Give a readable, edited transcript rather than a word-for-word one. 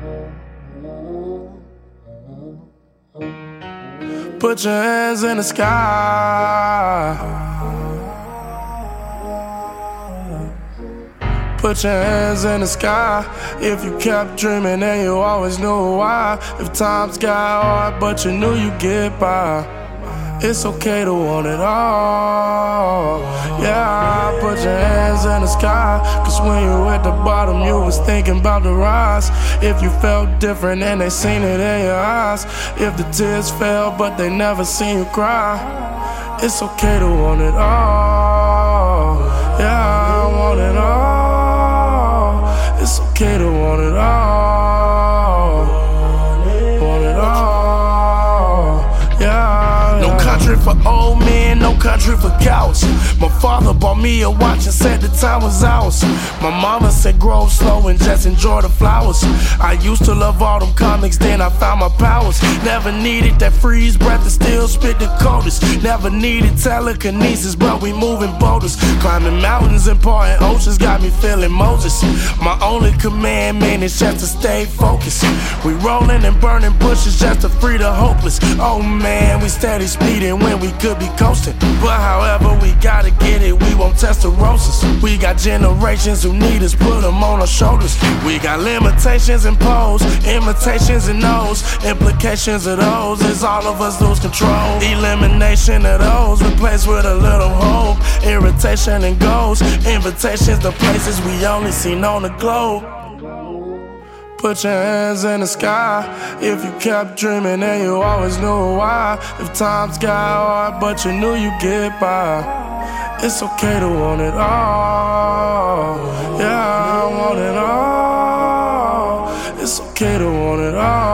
Put your hands in the sky. Put your hands in the sky. If you kept dreaming and you always knew why. If times got hard but you knew you'd get by. It's okay to want it all. Yeah, put your hands in the sky. Cause when you were at the bottom, you was thinking about the rise. If you felt different and they seen it in your eyes. If the tears fell but they never seen you cry. It's okay to want it all. Yeah, I want it all. It's okay to want it all. Want it all. Yeah. No country for old men, no country for cowards. My father bought me a watch and said the time was ours. My mama said grow slow and just enjoy the flowers. I used to love all them comics, then I found my powers. Never needed that freeze breath to still spit the coldest. Never needed telekinesis, but we moving boulders. Climbing mountains and parting oceans got me feeling Moses. My only commandment is just to stay focused. We rolling and burning bushes just to free the hopeless. Oh man, we steady speeding when we could be coasting. But however we gotta get it, we won't test the roses. We got generations who need us, put them on our shoulders. We got limitations imposed, imitations and no's. Implications of those is all of us lose control. Elimination of those replaced with a little hope. Irritation and goals, invitations to places we only seen on the globe. Put your hands in the sky. If you kept dreaming and you always knew why. If times got hard but you knew you'd get by. It's okay to want it all. Yeah, I want it all. It's okay to want it all.